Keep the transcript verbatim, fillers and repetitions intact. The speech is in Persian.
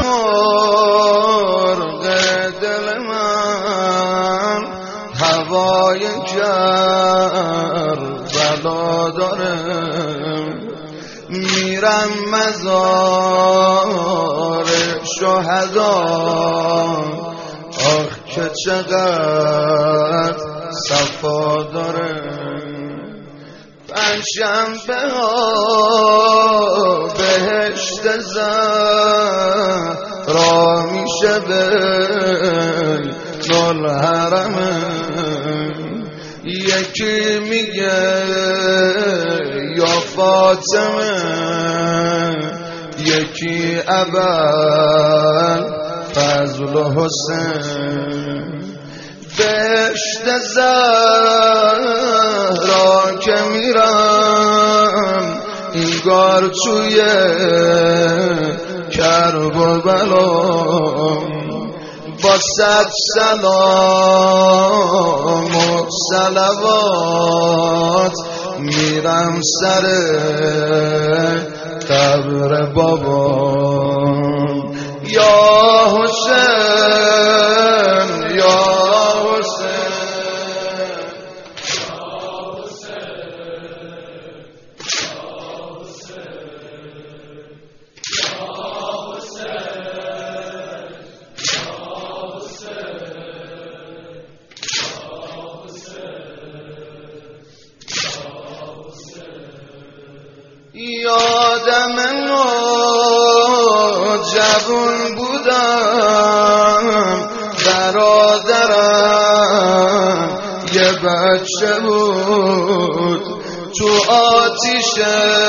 مرغ دل من هوای کربلا داره، میرم مزار شهدا، آخ که چقدر صفا داره. پنجشنبه ها بهشت زهرا میشه بین الحرمه، یکی میگه یا فاطمه، یکی ابوالفضل و حسین. بهشت زهرا که میرم اینگار توی کرب و بلا، با صد سلام و صلوات میرم سر قبر بابام. یا حسین یا یادم نوجوان بودم، برادرم یه بچه بود، تو آتیش